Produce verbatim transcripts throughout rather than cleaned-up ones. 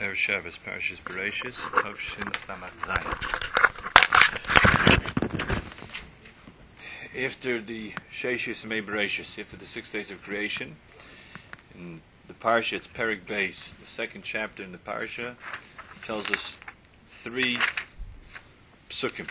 Erev Shabbos, Parashas Bereishis, Tovshin Samach Zayin. After the Sheishis Mei Bereishis, after the six days of creation, in the Parasha, it's Perek Beis, the second chapter in the Parasha, tells us three psukim.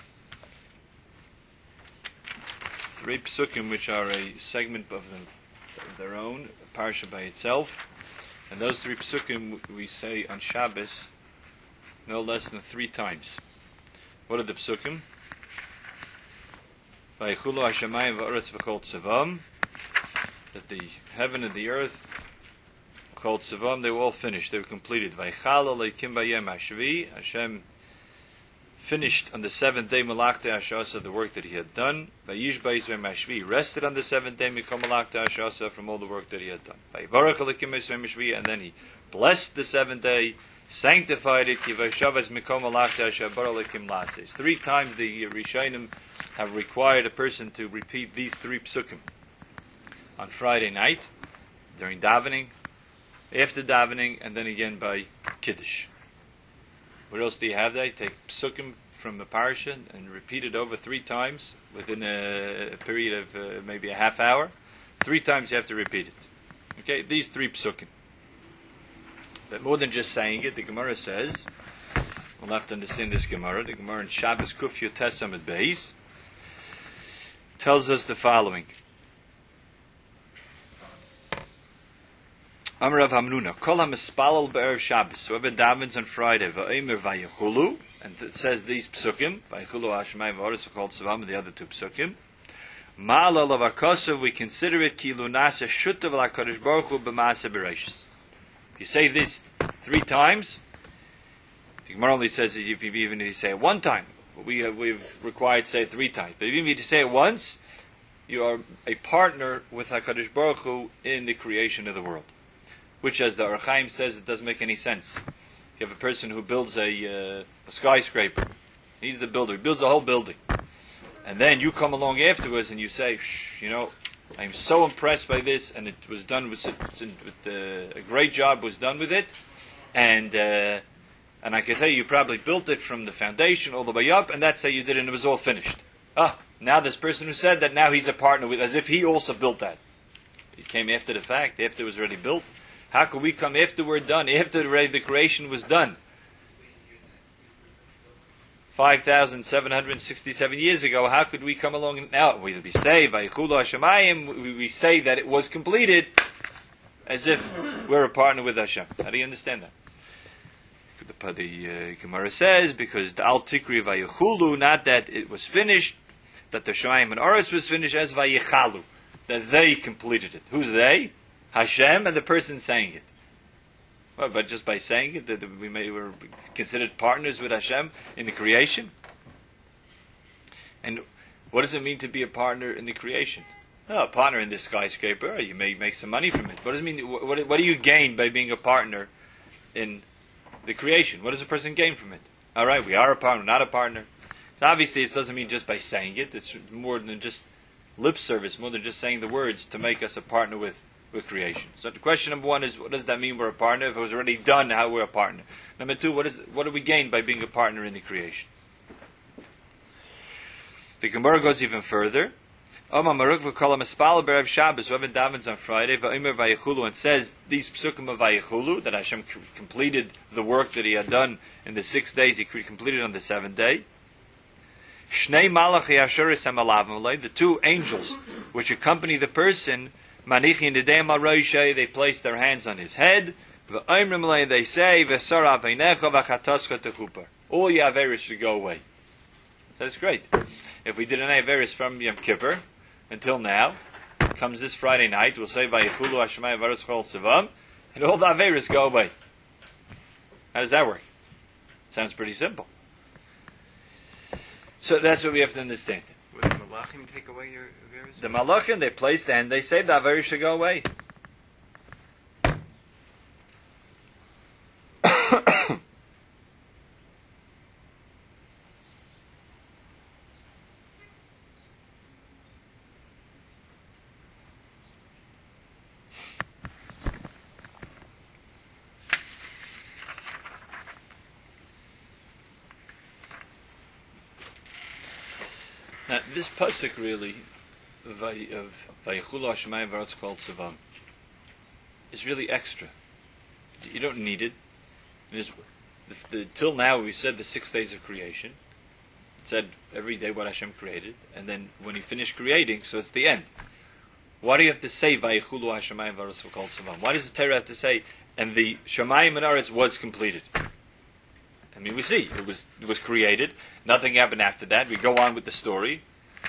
Three psukim which are a segment of, them, of their own, a Parasha by itself. And those three psukim we say on Shabbos no less than three times. What are the psukim? Vayichulu hashamayim va'aretz v'chol tzevam, that the heaven and the earth, v'chol tzevam, they were all finished, they were completed. Vayichal aleikim bayem hashvi, Hashem finished on the seventh day malachta hashasa, the work that He had done. Vayish bayis v'em hashvi, rested on the seventh day mikol malachta hashasa, from all the work that He had done. Vayivarach aleikim v'em hashvi, and then He blessed the seventh day, sanctified it. Ki vayishavas mikol malachta hashabar aleikim lases. Three times the Rishonim have required a person to repeat these three psukim. On Friday night, during davening, after davening, and then again by Kiddush. What else do you have there? Take psukim from the parasha and repeat it over three times within a, a period of uh, maybe a half hour. Three times you have to repeat it. Okay, these three psukim. But more than just saying it, the Gemara says, we'll have to understand this Gemara. The Gemara in Shabbos Kuf Yotes Amud Beis tells us the following. Amar Rav Hamnuna, Kol HaMispalel B'Erev Shabbos, whoever davens on Friday, V'Omer Vayichulu, and it says these psukim, Vayichulu Hashemayim V'Oretz V'Chol Tzevam, and the other two psukim, Ma'ala Lavakosov, we consider it Ki Lunasa Shutav LaKadosh Baruch Hu B'Maaseh Bereishis. If you say this three times, the Gemara only says that if you, even if you say it one time, we have, we've required to say it three times. But even if you say it once, you are a partner with HaKadosh Baruch Hu in the creation of the world. Which, as the Or Chaim says, it doesn't make any sense. You have a person who builds a, uh, a skyscraper. He's the builder. He builds the whole building. And then you come along afterwards and you say, Shh, you know, I'm so impressed by this, and it was done with, with uh, a great job was done with it. And uh, and I can tell you, you probably built it from the foundation all the way up, and that's how you did it, and it was all finished. Ah, now this person who said that, now he's a partner with, as if he also built that. He came after the fact, after it was already built. How could we come after we're done, after the, the creation was done? five thousand seven hundred sixty-seven years ago, how could we come along now? We say, Vayichulu Hashemayim, we say that it was completed as if we're a partner with Hashem. How do you understand that? The, the uh, Gemara says, because the Al Tikri Vayichulu, not that it was finished, that the Shemayim and Oris was finished, as Vayichalu, that they completed it. Who's they? Hashem and the person saying it. Well, but just by saying it, that we may were considered partners with Hashem in the creation. And what does it mean to be a partner in the creation? Oh, a partner in this skyscraper, you may make some money from it. What does it mean? What, what do you gain by being a partner in the creation? What does a person gain from it? All right, we are a partner, not a partner. So obviously, it doesn't mean just by saying it. It's more than just lip service, more than just saying the words to make us a partner with. with creation. So the question number one is, what does that mean we're a partner? If it was already done, how we're a partner? Number two, what is what do we gain by being a partner in the creation? The Gemara goes even further. Whoever davens on Friday, and says these psukim of Vayichulu, that Hashem completed the work that He had done in the six days, He completed on the seventh day. The two angels which accompany the person, they place their hands on his head. They say, all your averis should go away. So that's great. If we did an averis from Yom Kippur until now, comes this Friday night, we'll say, and all the averis go away. How does that work? Sounds pretty simple. So that's what we have to understand. Would the Malachim take away your Averis? The Malachim, they place and they say the Averis should go away. Now, this pasuk really of Vayichulu Hashemayim V'Aretz Kol Tzavam is really extra. You don't need it. It is, the, the, till now we said the six days of creation. It said every day what Hashem created, and then when He finished creating, so it's the end. Why do you have to say Vayichulu Hashemayim V'Aretz Kol Tzavam? Why does the Torah have to say and the Shemayim and Aretz was completed? I mean, we see it was it was created. Nothing happened after that. We go on with the story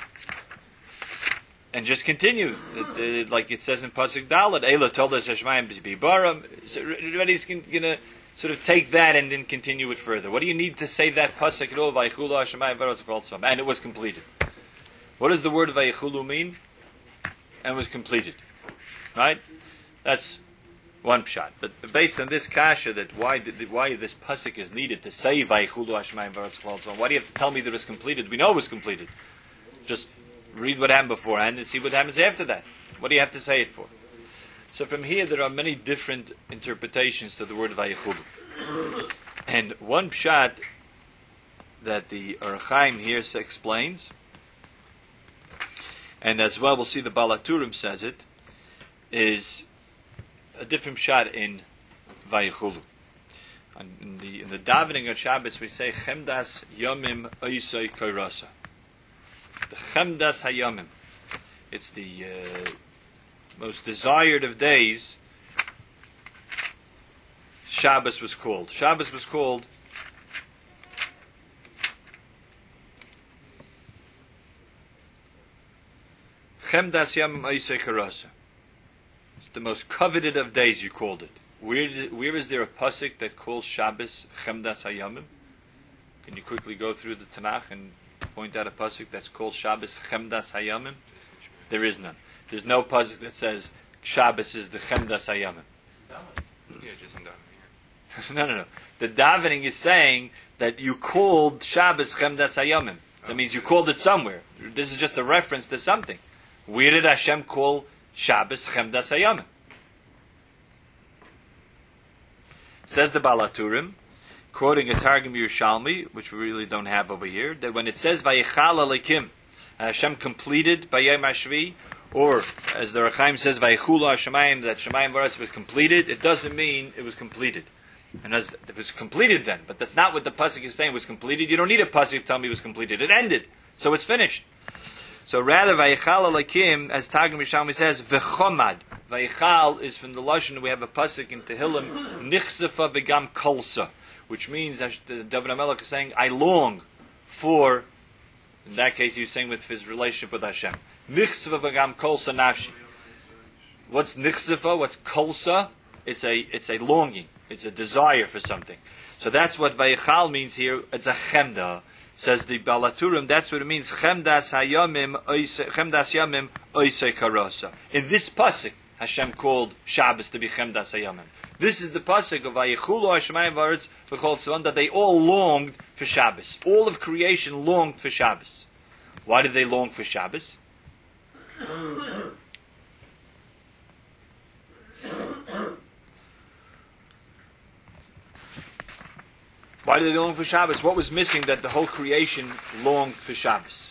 and just continue, it, it, like it says in Pasuk Dalet. Eila told us Hashemayim to be baram. So everybody's going to sort of take that and then continue it further. What do you need to say that pasuk at all? Vayichulu Hashemayim V'Aretz Kol Tzavam, and it was completed. What does the word Vayichulu mean? And was completed, right? That's one pshat. But based on this kasha, that why did, why this pasuk is needed to say Vayichulu Hashemayim V'Aretz Kol Tzavam? Why do you have to tell me that it was completed? We know it was completed. Just read what happened beforehand and see what happens after that. What do you have to say it for? So from here there are many different interpretations to the word Vayichulu. And one pshat that the Or Chaim here explains, and as well we'll see the Baal HaTurim says it, is a different pshat in Vayichulu. And in the, in the davening of Shabbos we say Chemdas Yomim Oisei Koirasa. The Chemdas Hayomim. It's the uh, most desired of days. Shabbos was called. Shabbos was called Chemdas Yomim Oisei Koirasa. It's the most coveted of days, you called it. Where, did, where is there a pasuk that calls Shabbos Chemdas Hayomim? Can you quickly go through the Tanakh and point out a pasuk that's called Shabbos Chemdas Hayomim? There is none. There's no pasuk that says Shabbos is the Chemdas Hayomim. Yeah, just in davening. no, no, no. The davening is saying that you called Shabbos Chemdas Hayomim. That means you called it somewhere. This is just a reference to something. Where did Hashem call Shabbos Chemdas Hayomim? Says the Baal HaTurim, quoting a Targum Yerushalmi, which we really don't have over here, that when it says Vayichal Alekim, Hashem completed by Yom HaShvi, or as the Or Chaim says Vayichulu Hashemayim, that Shemayim V'Aretz was completed, it doesn't mean it was completed. And as it was completed then, but that's not what the pasuk is saying. It was completed. You don't need a pasuk to tell me it was completed. It ended, so it's finished. So rather, Vayichal Alekim, as Targum Yerushalmi says, V'chomad. Vayichal is from the lashon. We have a pasuk in Tehillim, Nichsefa v'gam kolsa, which means that David HaMelech is saying, I long for. In that case, he was saying with his relationship with Hashem. Nichsefa v'gam kolsa nafshi. What's nichsefa? What's kolsa? It's a it's a longing. It's a desire for something. So that's what Vayichal means here. It's a chemda. Says the Baal HaTurim, that's what it means. Chemdas hayamim, chemdas yamim, oisei karasa. In this pasuk, Hashem called Shabbos to be chemdas hayamim. This is the pasuk of Vayichulu Hashemayim V'Aretz Kol Tzavam, that they all longed for Shabbos. All of creation longed for Shabbos. Why did they long for Shabbos? Why did they long for Shabbos? What was missing that the whole creation longed for Shabbos?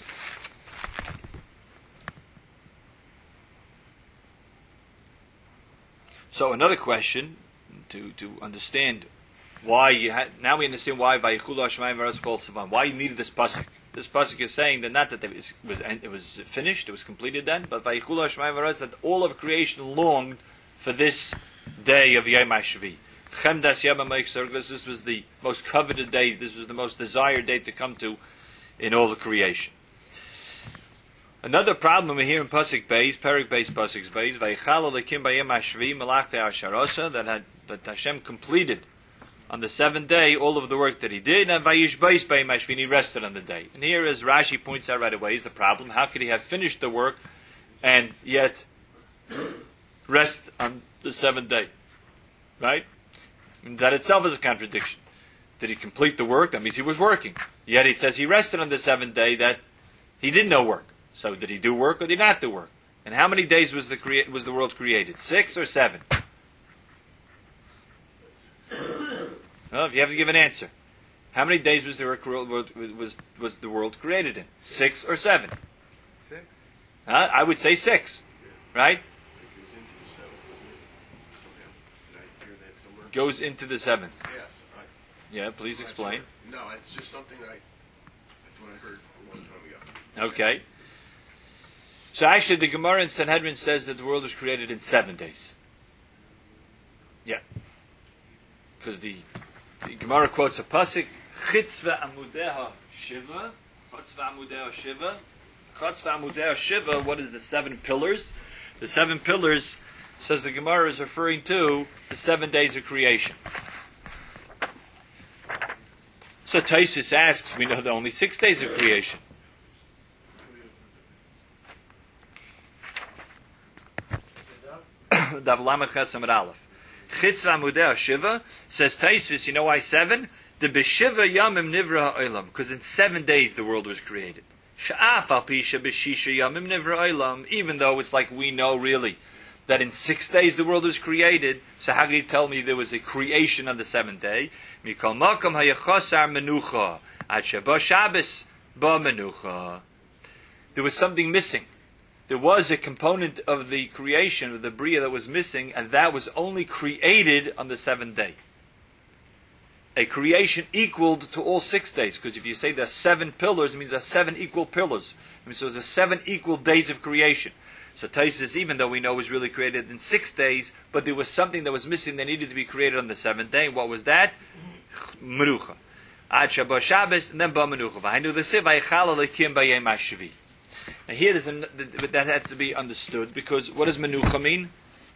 So another question to, to understand why you had, now we understand why Vayichulu Hashemayim V'Aretz Kol Tzavam, why you needed this pasuk. This pasuk is saying that not that it was, was it was finished, it was completed then, but Vayichulu Hashemayim V'Aretz, that all of creation longed for this day of Yom HaShvi. Chemdas Yom HaShvi, this was the most coveted day, this was the most desired day to come to in all the creation. Another problem here in Pasuk Beis, Perik Beis, Pasuk Beis, Vayichal Alekim B'Yom HaShvi Malachte Asharosa, that had that Hashem completed on the seventh day all of the work that He did, and Vayish Beis B'Yom HaShvi, and He rested on the day. And here, as Rashi points out right away, is the problem. How could He have finished the work and yet rest on the seventh day? Right? That itself is a contradiction. Did He complete the work? That means He was working. Yet He says He rested on the seventh day, that He did no work. So did He do work or did He not do work? And how many days was the crea- was the world created? Six or seven? Well, if you have to give an answer. How many days was the world was was the world created in? Six or seven? Six. Huh? I would say six, right? Goes into the seventh. Yes. I, Yeah, please explain. Sure. No, it's just something I. That's what I heard a long time ago. Okay. So actually, the Gemara in Sanhedrin says that the world was created in seven days. Yeah. Because the, the Gemara quotes a pasuk, Chitzva amudeha shiva, Chatzva amudeha shiva, Chatzva amudeha shiva. What is the seven pillars? The seven pillars, says the Gemara, is referring to the seven days of creation. So Taisus asks, we know there are only six days of creation. Dav Lamed Ches Amud Aleph. Chitzva Amudei Shiva says Taisvis. You know why seven? The B'Shiva Yamim Nivra Ha'olam. Because in seven days the world was created. Sha'af Al Pisha B'Shisha Yamim Nivra Ha'olam. Even though it's like we know really that in six days the world was created. So how can you tell me there was a creation on the seventh day? Mikol Makom Hayachosar Menucha Ad Sheba Shabbos Ba Menucha. There was something missing. There was a component of the creation, of the Bria, that was missing, and that was only created on the seventh day. A creation equaled to all six days, because if you say there's seven pillars, it means there's seven equal pillars. I mean, so there's seven equal days of creation. So Taisus, even though we know it was really created in six days, but there was something that was missing that needed to be created on the seventh day. What was that? Menucha. Ad Shabbat Shabbos, and then Ba Menucha. V'hainu l'siv ha'yichal elokim b'yom ha'shvi. Now here there's an, that has to be understood, because what does menucha mean?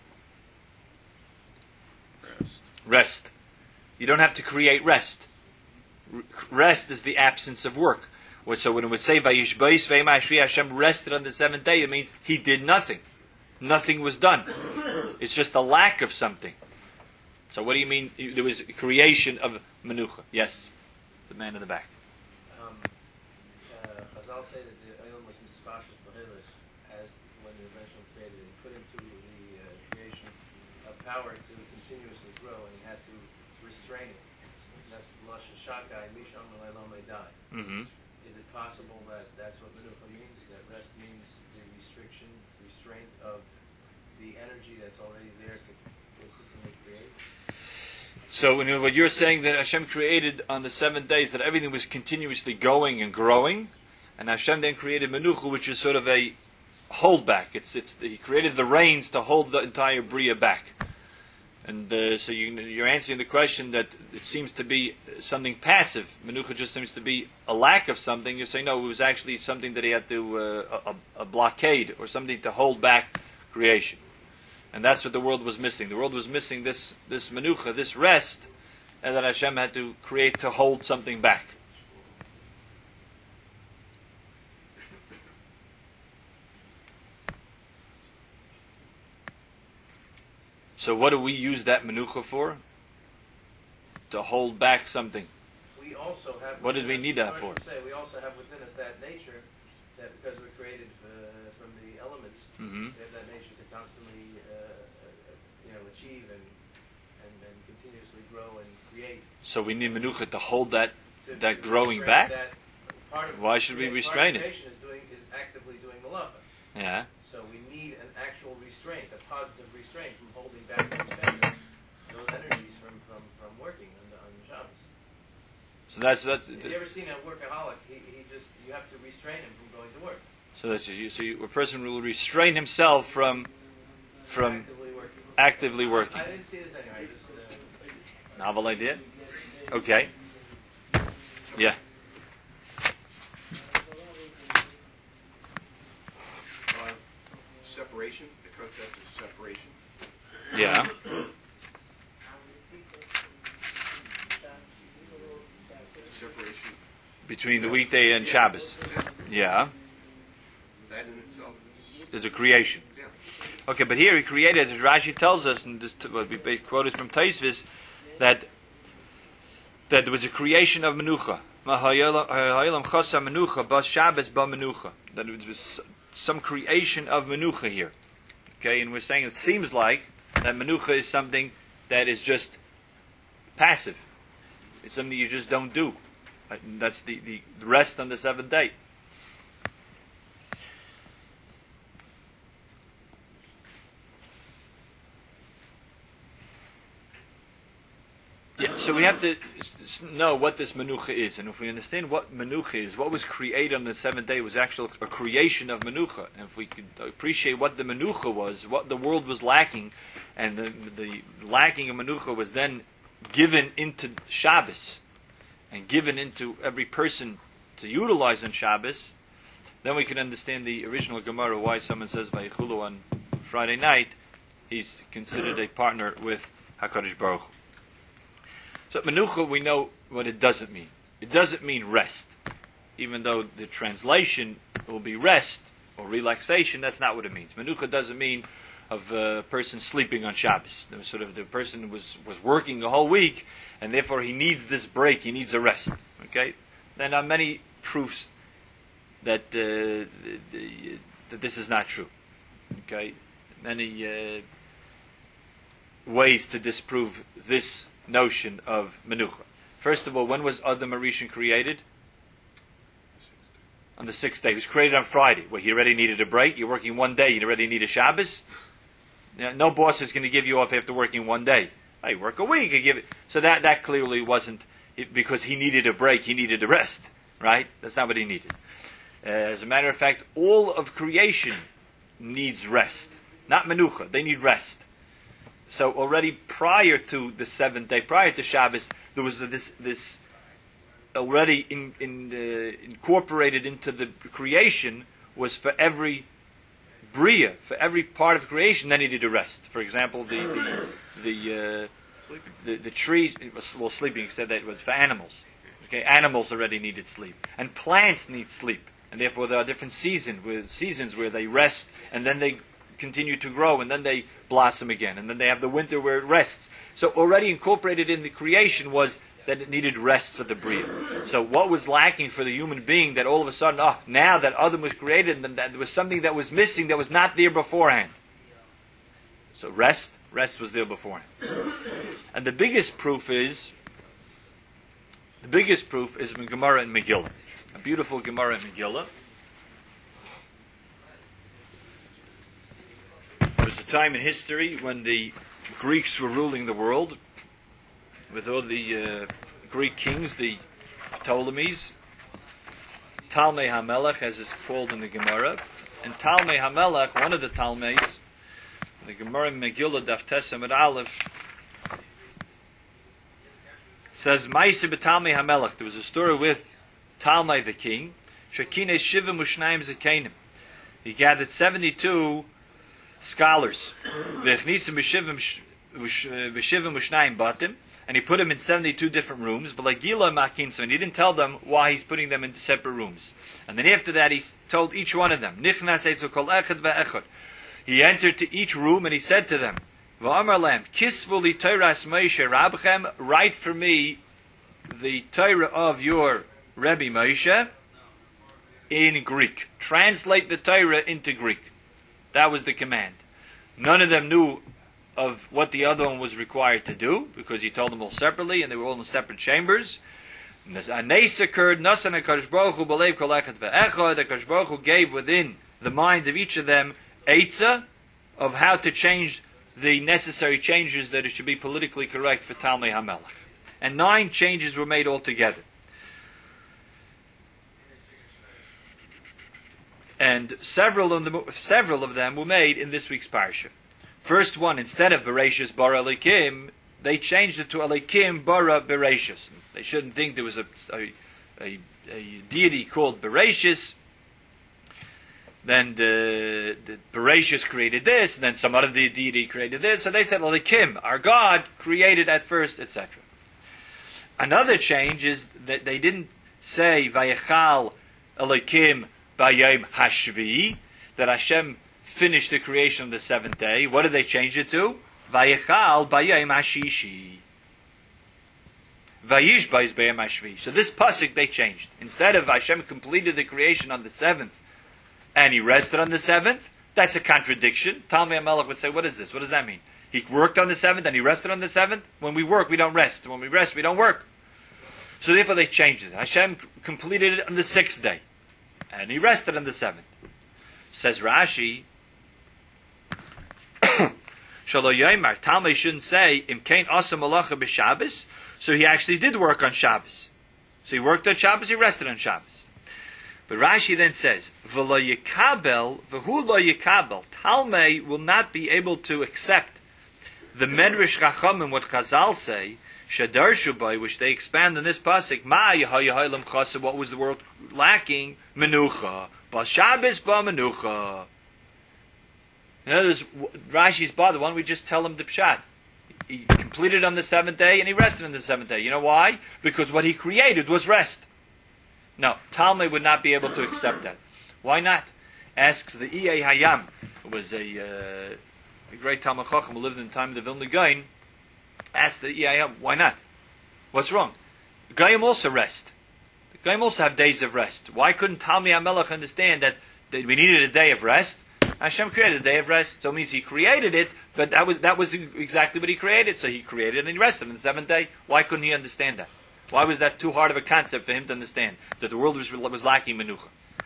Rest. Rest. You don't have to create rest. Rest is the absence of work. So when it would say Vayishbais Ve'imashri Hashem rested on the seventh day, it means He did nothing. Nothing was done. It's just a lack of something. So what do you mean? There was a creation of menucha. Yes, the man in the back. Um, uh, Chazal say that the oil was mispashas b'chilish as when the invention was created, and put into the uh, creation a power to continuously grow, and he has to restrain it. And that's the lashon shakai misham l'olam medai. Mm-hmm. Is it possible that that's what menucha means? That rest means the restriction, restraint of the energy that's already there to consistently create? So when you, what you're saying that Hashem created on the seven days, that everything was continuously going and growing, and Hashem then created menucha, which is sort of a holdback. It's it's He created the reins to hold the entire bria back. And uh, so you, you're answering the question that it seems to be something passive. Menucha just seems to be a lack of something. You're saying no, it was actually something that he had to uh, a, a blockade or something to hold back creation. And that's what the world was missing. The world was missing this this menucha, this rest, and that Hashem had to create to hold something back. So what do we use that menucha for? To hold back something. We also have. What did we us- need that I for? should Say, we also have within us that nature, that because we're created uh, from the elements, Mm-hmm. we have that nature to constantly, uh, uh, you know, achieve and, and and continuously grow and create. So we need menucha to hold that To, that to growing restrain back. That part of Why should we create- restrain part of it? creation Is doing is actively doing malacha. Yeah. So we need an actual restraint, a positive restraint from holding back those energies, those energies from, from, from working on the, on the Shabbos. So that's that's. Have you ever seen a workaholic? He, he just you have to restrain him from going to work. So that's you. So you, a person will restrain himself from from Actively working. actively working. I didn't see this anyway. I just, uh, Novel idea. Okay. Yeah. Uh, separation. The concept is separation. Yeah. Separation. Between the weekday and Shabbos. Yeah. That in itself is. There's a creation. Yeah. Okay, but here he created, as Rashi tells us, and this what we quoted from Taisvis, that that there was a creation of menucha. Ha'olam chasa menucha, bas Shabbos ba menucha. That it was some creation of menucha here. Okay, and we're saying it seems like that menucha is something that is just passive. It's something you just don't do. That's the, the rest on the seventh day. Yeah, so we have to know what this menucha is, and if we understand what menucha is, what was created on the seventh day was actually a creation of menucha, and if we could appreciate what the menucha was, what the world was lacking, and the, the lacking of menucha was then given into Shabbos, and given into every person to utilize on Shabbos, then we can understand the original Gemara, why someone says Vayichulu on Friday night, he's considered a partner with HaKadosh Baruch Hu. So menucha, we know what it doesn't mean. It doesn't mean rest. Even though the translation will be rest or relaxation, that's not what it means. Menucha doesn't mean of a person sleeping on Shabbos. There was sort of the person was, was working the whole week, and therefore he needs this break, he needs a rest. Okay? There are many proofs that uh, the, the, that this is not true. Okay? Many uh, ways to disprove this notion of menucha. First of all, when was Adam Harishon created? On the sixth day. He was created on Friday, where he already needed a break. You're working one day, you already need a Shabbos. You know, no boss is going to give you off after working one day. I work a week, I give it. So that, that clearly wasn't it, because he needed a break, he needed a rest. Right? That's not what he needed. Uh, as a matter of fact, all of creation needs rest. Not menucha, they need rest. So already prior to the seventh day, prior to Shabbos, there was this this already in, in, uh, incorporated into the creation was for every bria, for every part of creation, they needed a rest. For example, the the the, uh, Sleeping. the, the trees, it was, well, sleeping said that it was for animals. Okay, animals already needed sleep, and plants need sleep, and therefore there are different seasons where seasons where they rest, and then they continue to grow, and then they blossom again, and then they have the winter where it rests. So already incorporated in the creation was that it needed rest for the bria. So what was lacking for the human being that all of a sudden, oh, now that Adam was created, and that there was something that was missing that was not there beforehand. So rest, rest was there beforehand. And the biggest proof is, the biggest proof is in Gemara and Megillah. A beautiful Gemara and Megillah. There was a time in history when the Greeks were ruling the world with all the uh, Greek kings, the Ptolemies, Talmei HaMelech, as is called in the Gemara. And Talmei HaMelech, one of the Talmeis, the Gemara Megillah Daf Tesem at Aleph, says, Maisa b'Talmei HaMelech, there was a story with Talmei the king, Shekine Shivim Ushnaim Zekenim. He gathered seventy-two scholars, and he put them in seventy-two different rooms, and he didn't tell them why he's putting them into separate rooms. And then after that, he told each one of them, he entered to each room and he said to them, write for me the Torah of your Rebbe Moshe in Greek. Translate the Torah into Greek. That was the command. None of them knew of what the other one was required to do, because he told them all separately, and they were all in separate chambers. And this Anes occurred, Nasan HaKadosh Baruch Hu b'leiv kol echad ve'echad. HaKadosh Baruch Hu gave within the mind of each of them eitzah of how to change the necessary changes that it should be politically correct for Talmei HaMelech. And nine changes were made altogether. And several of them, several of them were made in this week's parsha. First one, instead of Bereshis bara Elikim, they changed it to Elikim bara Bereshis. They shouldn't think there was a, a, a, a deity called Bereshis. Then the, the Bereshis created this, and then some other deity created this. So they said Elikim, our God, created at first, et cetera. Another change is that they didn't say Vayechal Elikim Bayom Hashvi, that Hashem finished the creation of the seventh day. What did they change it to? Vayechal Bayom Hashishi. Vayish Bayis Bayom Hashvi. So this pasuk they changed. Instead of Hashem completed the creation on the seventh, and he rested on the seventh, that's a contradiction. Talmei HaMelech would say, what is this? What does that mean? He worked on the seventh and he rested on the seventh? When we work, we don't rest. When we rest, we don't work. So therefore they changed it. Hashem completed it on the sixth day. And he rested on the seventh. Says Rashi, Shalo Yoimar, Talmud shouldn't say, Im Kain Asa Malacha b'Shabbos, so he actually did work on Shabbos. So he worked on Shabbos, he rested on Shabbos. But Rashi then says, V'lo yikabel, v'hu lo yikabel, Talmud will not be able to accept the Medrash Chachamim, what Chazal say, Shadarshu by, which they expand in this pasuk, Ma Yehoyahaylam Chasa, what was the world lacking? Menucha. Ba Shabbos ba Menucha. In other words, Rashi's ba, the one we just tell him the pshat. He completed on the seventh day and he rested on the seventh day. You know why? Because what he created was rest. No, Talmud would not be able to accept that. Why not? Asks the Iyei Hayam, who was a, uh, a great Talmud Chacham who lived in the time of the Vilna Gaon, asked the Iyei Hayam, why not? What's wrong? The Gaim also rest. The Gaim also have days of rest. Why couldn't Talmud HaMelech understand that, that we needed a day of rest? Hashem created a day of rest, so it means He created it, but that was that was exactly what He created. So He created it and He rested on the seventh day. Why couldn't He understand that? Why was that too hard of a concept for Him to understand, that the world was, was lacking menucha?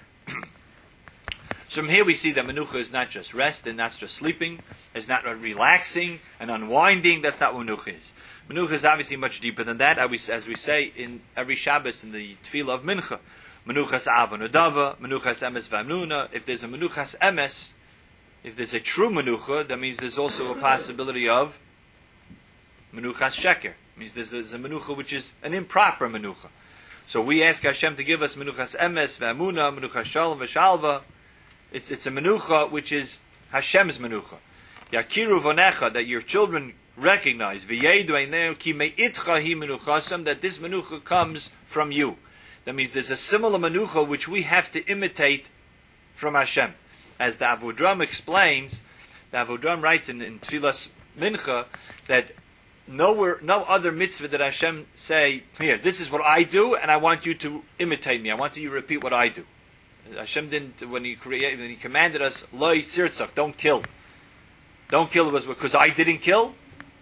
So from here we see that menucha is not just rest and not just sleeping, it's not relaxing and unwinding. That's not what menucha is. Menucha is obviously much deeper than that, as we say in every Shabbos in the Tefillah of Mincha. Menuchas Avon Udava, Menuchas Emes Vamnuna. If there's a Menuchas Emes, if there's a true Menucha, that means there's also a possibility of Menuchas Sheker. It means there's a, there's a Menucha which is an improper Menucha. So we ask Hashem to give us Menuchas Emes, Vamuna, Menuchas Shalom, Veshalva. It's, it's a Menucha which is Hashem's Menucha. Yakiru Vonecha, that your children recognize, V'yedu Eineu Ki Me'itcha Hi Menuchasam, that this Menucha comes from you. That means there's a similar Menucha which we have to imitate from Hashem. As the Avodram explains, the Avodram writes in, in Tfilas Mincha that nowhere, no other mitzvah that Hashem say, here, this is what I do, and I want you to imitate me. I want you to repeat what I do. Hashem didn't, when He created, when He commanded us, Loi Sirtzach, don't kill. Don't kill, it was because I didn't kill.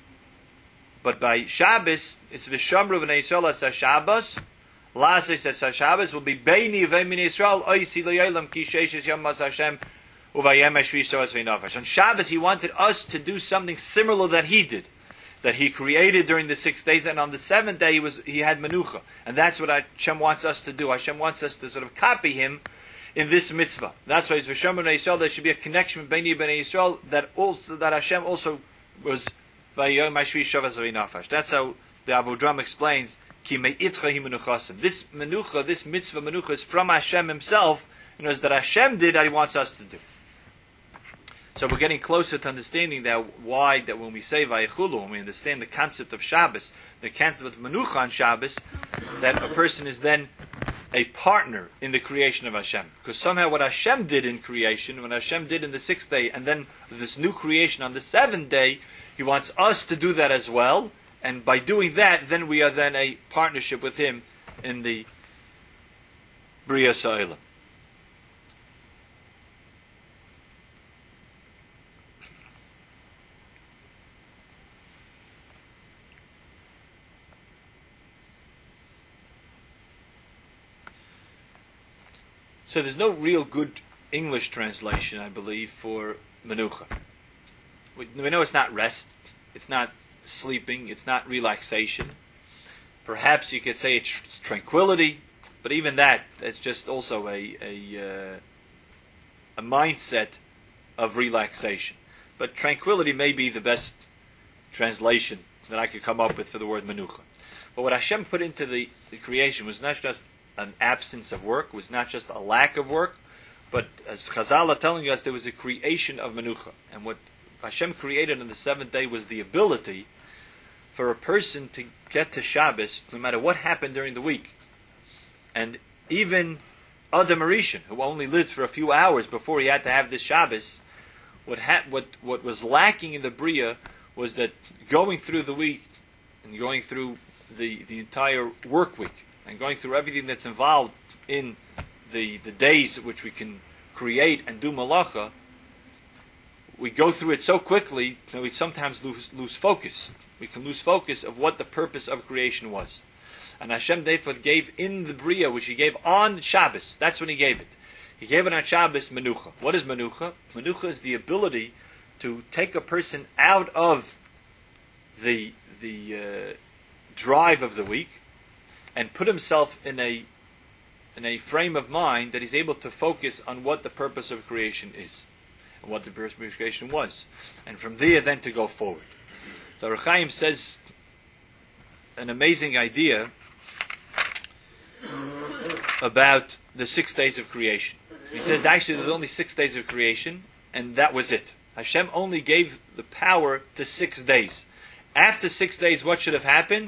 But by Shabbos, it's V'shamru V'nei Yisrael As HaShabbos. Last day says Shabbos will be Beini V'min Yisrael Oisi L'Yolam Ki Sheishes Yom Mas Hashem Uvayem Eshvi Soas V'Nafash. On Shabbos He wanted us to do something similar that He did, that He created during the six days, and on the seventh day He was He had Menucha, and that's what Hashem wants us to do. Hashem wants us to sort of copy Him in this mitzvah. That's why it's V'Shem B'nei Yisrael. There should be a connection with Beini B'nei Yisrael that also that Hashem also was Vayem Eshvi Soas V'Nafash. That's how the Avodram explains. Ki me'itcha hi menuchasim. This menucha, this mitzvah menucha is from Hashem Himself, and it's that Hashem did that He wants us to do. So we're getting closer to understanding that why that when we say Vayichulu, when we understand the concept of Shabbos, the concept of menucha on Shabbos, that a person is then a partner in the creation of Hashem. Because somehow what Hashem did in creation, what Hashem did in the sixth day, and then this new creation on the seventh day, He wants us to do that as well. And by doing that, then we are then a partnership with Him in the Bria Sa'ila. So there's no real good English translation, I believe, for Menucha. We, we know it's not rest, it's not sleeping, it's not relaxation. Perhaps you could say it's tranquility, but even that, it's just also a a, uh, a mindset of relaxation. But tranquility may be the best translation that I could come up with for the word menucha. But what Hashem put into the, the creation was not just an absence of work, was not just a lack of work, but as Chazal are telling us, there was a creation of menucha. And what Hashem created on the seventh day was the ability for a person to get to Shabbos, no matter what happened during the week. And even Adam Arishan, who only lived for a few hours before he had to have this Shabbos, what, ha- what, what was lacking in the Bria was that going through the week and going through the, the entire work week and going through everything that's involved in the, the days which we can create and do malacha, we go through it so quickly that we sometimes lose, lose focus. We can lose focus of what the purpose of creation was. And Hashem therefore gave in the Bria, which He gave on Shabbos. That's when He gave it. He gave it on Shabbos, Menucha. What is Menucha? Menucha is the ability to take a person out of the the uh, drive of the week and put himself in a in a frame of mind that he's able to focus on what the purpose of creation is and what the purpose of creation was, and from there then to go forward. So Ohr HaChaim says an amazing idea about the six days of creation. He says actually there's only six days of creation, and that was it. Hashem only gave the power to six days. After six days, what should have happened?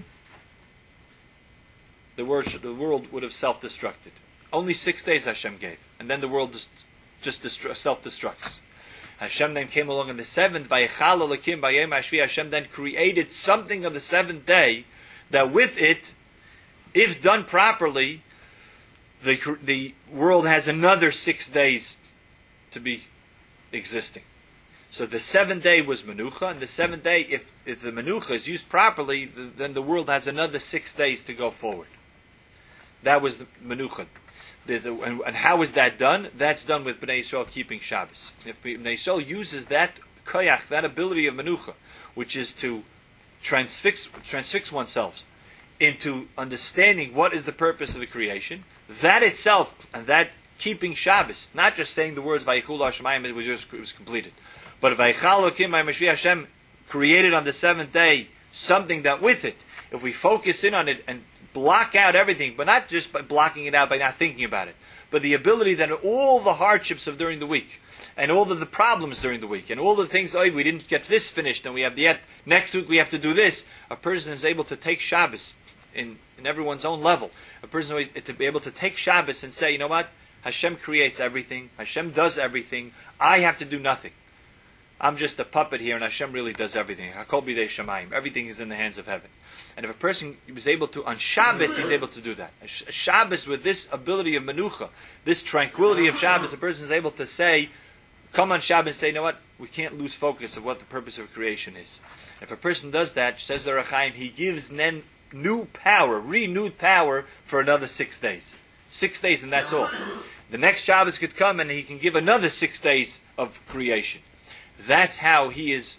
The world, the world would have self-destructed. Only six days Hashem gave, and then the world just, just destru- self-destructs. Hashem then came along on the seventh. Vayechal Elokim b'yom hashvi. Hashem then created something of the seventh day that with it, if done properly, the the world has another six days to be existing. So the seventh day was Menucha, and the seventh day, if, if the Menucha is used properly, the, then the world has another six days to go forward. That was the Menucha. The, the, and, and how is that done? That's done with Bnei Yisrael keeping Shabbos. If Bnei Yisrael uses that koyach, that ability of Menucha, which is to transfix, transfix oneself into understanding what is the purpose of the creation, that itself, and that keeping Shabbos, not just saying the words Vayichul Hashemayim, it was just it was completed. But Vayichal Elokim b'yom hashvi, Hashem created on the seventh day something that with it, if we focus in on it and block out everything, but not just by blocking it out by not thinking about it, but the ability that all the hardships of during the week, and all of the problems during the week, and all the things, oh, we didn't get this finished, and we have the yet next week we have to do this. A person is able to take Shabbos in, in everyone's own level. A person is to be able to take Shabbos and say, you know what? Hashem creates everything. Hashem does everything. I have to do nothing. I'm just a puppet here, and Hashem really does everything. Hakol b'yedei Shamayim. Everything is in the hands of heaven. And if a person was able to, on Shabbos, he's able to do that. A Shabbos with this ability of Menucha, this tranquility of Shabbos, a person is able to say, come on Shabbos and say, you know what? We can't lose focus of what the purpose of creation is. If a person does that, says the Ohr HaChaim, he gives then new power, renewed power for another six days. Six days, and that's all. The next Shabbos could come, and he can give another six days of creation. That's how he is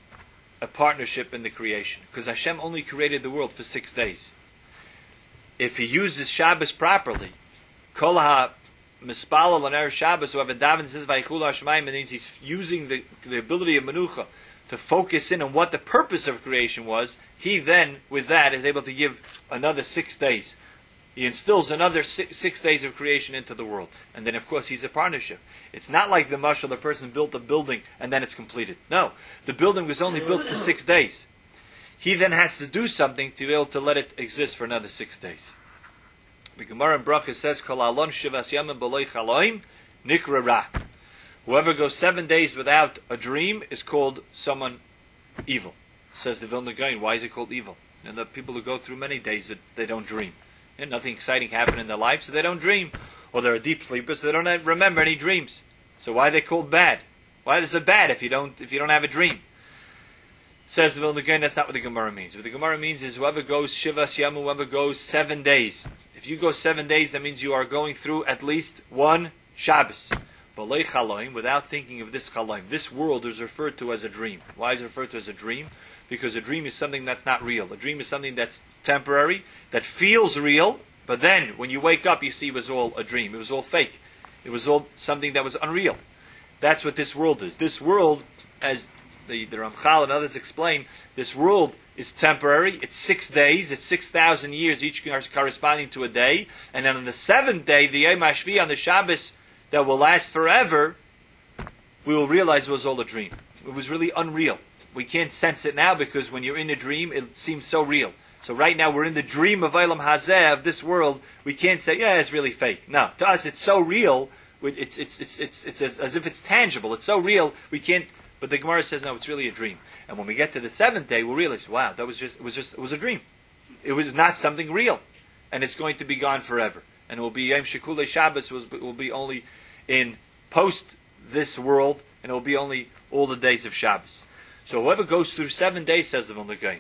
a partnership in the creation. Because Hashem only created the world for six days. If he uses Shabbos properly, Kol ha-mispalel on Erev Shabbos, whoever daven says Vayichul Hashemayim, it means he's using the, the ability of Menucha to focus in on what the purpose of creation was. He then, with that, is able to give another six days. He instills another six, six days of creation into the world. And then, of course, he's a partnership. It's not like the mashal, the person built a building and then it's completed. No, the building was only built for six days. He then has to do something to be able to let it exist for another six days. The Gemara in Bracha says, Kol alon shivas yamim b'lo chaloim nikra ra. Whoever goes seven days without a dream is called someone evil. Says the Vilna Gaon. Why is it called evil? And the people who go through many days that they don't dream. And nothing exciting happened in their life, so they don't dream. Or they're a deep sleeper, so they don't remember any dreams. So why are they called bad? Why is it bad if you don't if you don't have a dream? Says the Vilna Gaon, that's not what the Gemara means. What the Gemara means is whoever goes Shivas Yamu, whoever goes seven days. If you go seven days, that means you are going through at least one Shabbos. B'loi chaloim, without thinking of this chaloim. This world is referred to as a dream. Why is it referred to as a dream? Because a dream is something that's not real. A dream is something that's temporary, that feels real, but then when you wake up you see it was all a dream. It was all fake. It was all something that was unreal. That's what this world is. This world, as the, the Ramchal and others explain, this world is temporary. It's six days. It's six thousand years, each corresponding to a day. And then on the seventh day, the Yom HaShvi, on the Shabbos, that will last forever, we will realize it was all a dream. It was really unreal. We can't sense it now because when you're in a dream, it seems so real. So right now we're in the dream of Olam Hazeh, of this world. We can't say, yeah, it's really fake. No, to us it's so real. It's it's it's it's it's, it's as if it's tangible. It's so real. We can't. But the Gemara says no, it's really a dream. And when we get to the seventh day, we'll realize, wow, that was just it was just it was a dream. It was not something real, and it's going to be gone forever. And it will be Yom Shekulei Shabbos. It will be only in post this world, and it will be only all the days of Shabbos. So whoever goes through seven days, says the Vilna Gaon,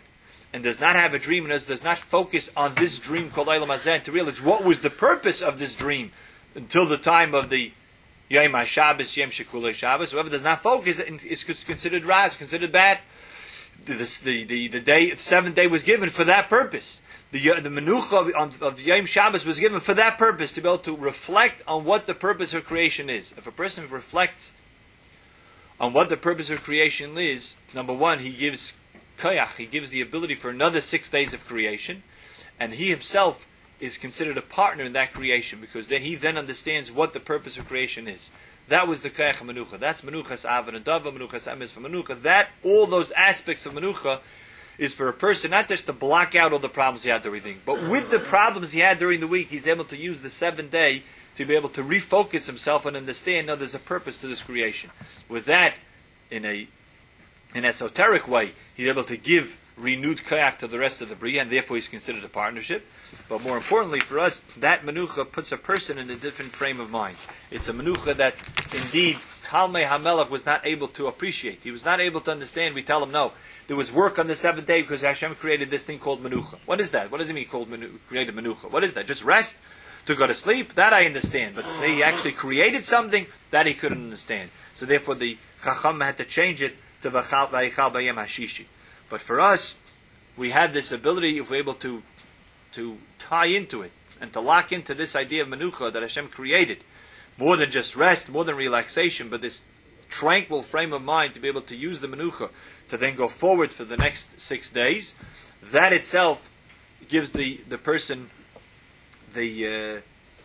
and does not have a dream and does not focus on this dream called Olam Hazeh to realize what was the purpose of this dream until the time of the Yom HaShabbos, Yom Shekulei Shabbos, whoever does not focus is considered raz, considered bad. The, the, the, the day, the seventh day was given for that purpose. The, the Menucha of, of Yom Shabbos was given for that purpose, to be able to reflect on what the purpose of creation is. If a person reflects on what the purpose of creation is, number one, he gives koyach, he gives the ability for another six days of creation, and he himself is considered a partner in that creation, because then he then understands what the purpose of creation is. That was the koyach of Menucha. That's Menuchas Av and Adava, Menuchas Emes for Menucha. That, all those aspects of Menucha, is for a person not just to block out all the problems he had during the week, but with the problems he had during the week, he's able to use the seventh day to be able to refocus himself and understand, no, there's a purpose to this creation. With that, in a an esoteric way, he's able to give renewed koyach to the rest of the Bria, and therefore he's considered a partnership. But more importantly for us, that Menucha puts a person in a different frame of mind. It's a Menucha that, indeed, Talmei HaMelech was not able to appreciate. He was not able to understand. We tell him, no, there was work on the seventh day because Hashem created this thing called Menucha. What is that? What does it mean called menu- created Menucha? What is that? Just rest? To go to sleep? That I understand. But to say he actually created something, that he couldn't understand. So therefore the Chacham had to change it to Vayichal Bayem Hashishi. But for us, we had this ability, if we're able to to tie into it and to lock into this idea of Menucha that Hashem created, more than just rest, more than relaxation, but this tranquil frame of mind to be able to use the Menucha to then go forward for the next six days, that itself gives the, the person the uh,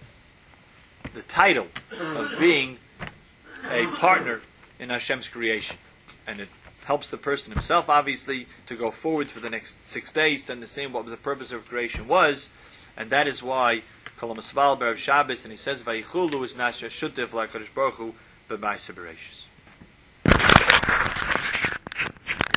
the title of being a partner in Hashem's creation. And it helps the person himself, obviously, to go forward for the next six days to understand what the purpose of creation was. And that is why Kol HaMisval B'Erev Shabbos, and he says, Vayichulu is Nasha Shutif LaKadosh Baruch Hu B'Ma'aseh Bereishis.